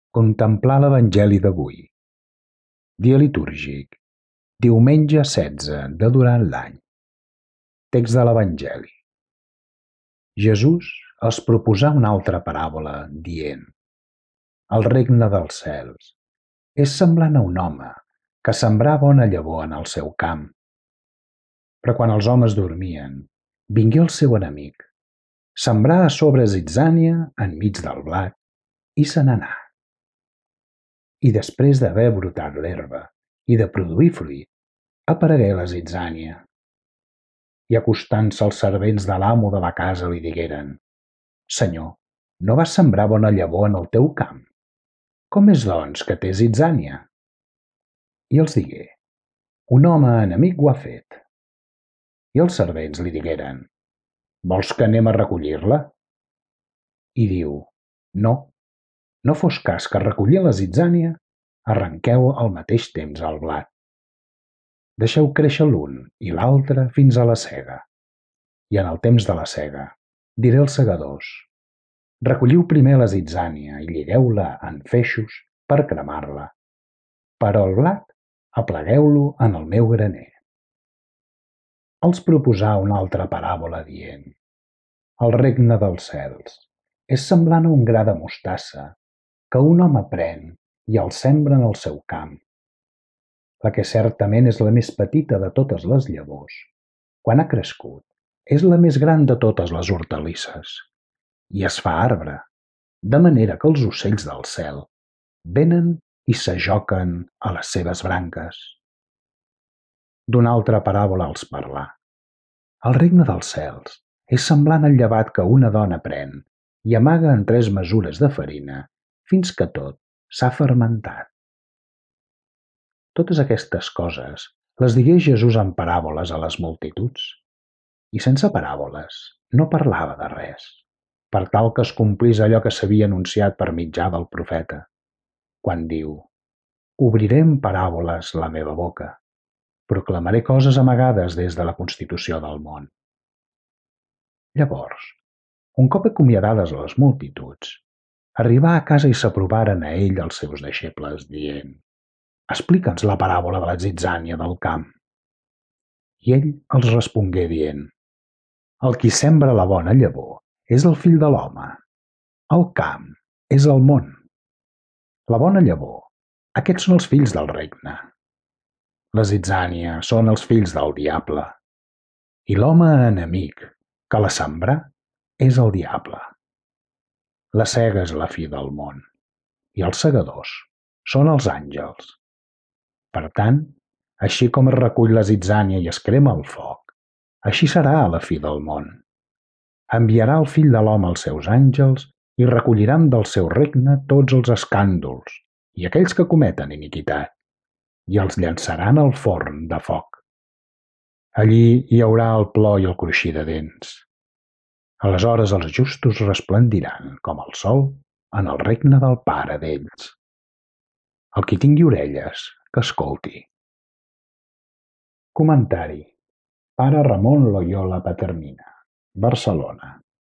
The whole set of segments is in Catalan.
Contemplar l'Evangeli d'avui. Dia litúrgic. Diumenge 16 de durant l'any. Text de l'Evangeli. Jesús els proposà una altra paràbola, dient: El regne dels cels és semblant a un home que sembrà bona llavor en el seu camp. Però quan els homes dormien, vingué el seu enemic, sembrà a sobre zitzània enmig del blat i se n'anà. I després d'haver brotat l'herba i de produir fruit, aparegué la zitzània. I acostant-se els servents de l'amo de la casa li digueren: Senyor, no vas sembrar bona llavor en el teu camp? Com és, doncs, que té zitzània? I els digué: Un home enemic ho ha fet. I els servents li digueren: Vols que anem a recollir-la? I diu: No fos cas que recollint la zitzània arrenqueu al mateix temps el blat. Deixeu créixer l'un i l'altre fins a la sega. I en el temps de la sega diré als segadors: Recolliu primer la zitzània i lligueu-la en feixos per cremar-la, però el blat aplegueu-lo en el meu graner. Els proposà una altra paràbola dient: El regne dels cels és semblant a un gra de mostassa que un home pren i el sembra en el seu camp. La que certament és la més petita de totes les llavors, quan ha crescut, és la més gran de totes les hortalisses i es fa arbre, de manera que els ocells del cel venen i s'ajoquen a les seves branques. D'una altra paràbola els parlà: El regne dels cels és semblant al llevat que una dona pren i amaga en 3 mesures de farina fins que tot s'ha fermentat. Totes aquestes coses les digué Jesús en paràboles a les multituds, i sense paràboles no parlava de res, per tal que es complís allò que s'havia anunciat per mitjà del profeta, quan diu: Obriré en paràboles la meva boca, proclamaré coses amagades des de la constitució del món. Llavors, un cop acomiadades les multituds, arribà a casa i s'aprovaren a ell els seus deixebles, dient: Explica'ns la paràbola de la zitzània del camp. I ell els respongué dient: El qui sembra la bona llavor és el fill de l'home. El camp és el món. La bona llavor, aquests són els fills del regne. La zitzània són els fills del diable. I l'home enemic, que la sembrà, és el diable. La sega és la fi del món, i els segadors són els àngels. Per tant, així com es recull la zitzània i es crema al foc, així serà a la fi del món. Enviarà el fill de l'home als seus àngels i recolliran del seu regne tots els escàndols i aquells que cometen iniquitat, i els llançaran al forn de foc. Allí hi haurà el plor i el cruixir de dents. Aleshores els justos resplendiran com el sol en el regne del Pare d'ells. El qui tingui orelles, que escolti. Comentari: Pare Ramon Loyola Paternina, Barcelona.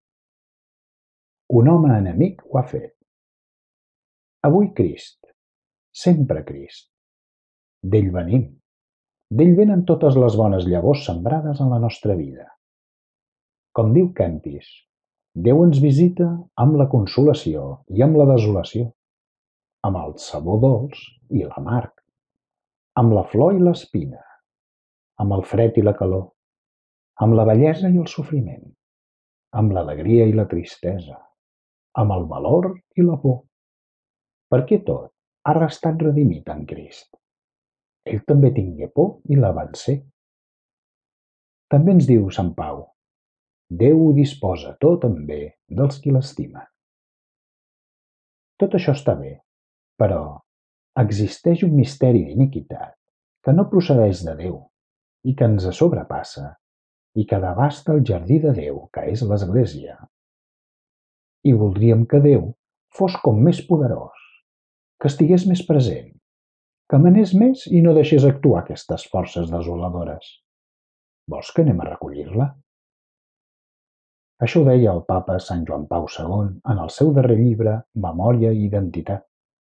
Un home enemic ho ha fet. Avui Crist, sempre Crist. D'ell venim. D'ell venen totes les bones llavors sembrades en la nostra vida. Com diu Kempis, Déu ens visita amb la consolació i amb la desolació, amb el sabor dolç i l'amarg, amb la flor i l'espina, amb el fred i la calor, amb la bellesa i el sofriment, amb l'alegria i la tristesa, amb el valor i la por, perquè tot ha restat redimit en Crist. Ell també tingué por i la vencé. També ens diu Sant Pau: Déu ho disposa tot en bé dels qui l'estimen. Tot això està bé, però existeix un misteri d'iniquitat que no procedeix de Déu i que ens sobrepassa i que devasta el jardí de Déu, que és l'Església. I voldríem que Déu fos com més poderós, que estigués més present, que manés més i no deixés actuar aquestes forces desoladores. Vols que anem a recollir-la? Això ho deia el papa Sant Joan Pau II en el seu darrer llibre Memòria i Identitat.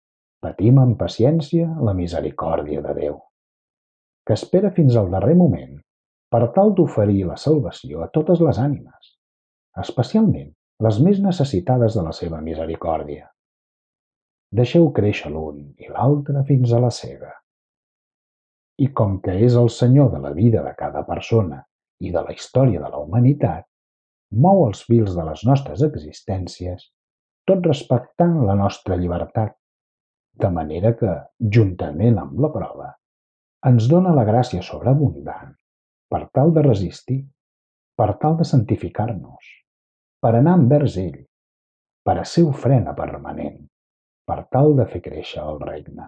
Patim amb paciència la misericòrdia de Déu, que espera fins al darrer moment per tal d'oferir la salvació a totes les ànimes, especialment les més necessitades de la seva misericòrdia. Deixeu créixer l'un i l'altre fins a la cega. I com que és el Senyor de la vida de cada persona i de la història de la humanitat, mou els fils de les nostres existències, tot respectant la nostra llibertat, de manera que, juntament amb la prova, ens dóna la gràcia sobreabundant per tal de resistir, per tal de santificar-nos, per anar envers ell, per a ser ofrena permanent, per tal de fer créixer el regne.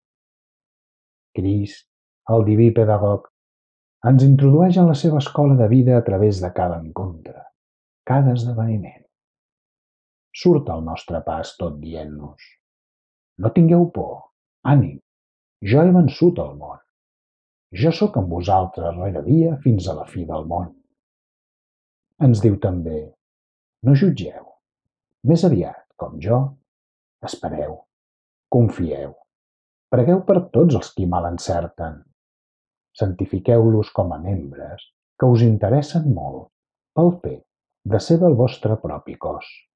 Crist, el diví pedagog, ens introdueix en la seva escola de vida a través de cada encontre, cada esdeveniment. Surt al nostre pas tot dient-nos: no tingueu por, ànim, jo he vençut el món. Jo sóc amb vosaltres rere dia fins a la fi del món. Ens diu també: no jutgeu, més aviat, com jo, espereu, confieu, pregueu per tots els qui mal encerten. Santifiqueu-los com a membres que us interessen molt pel fet de ser del vostre propi cos.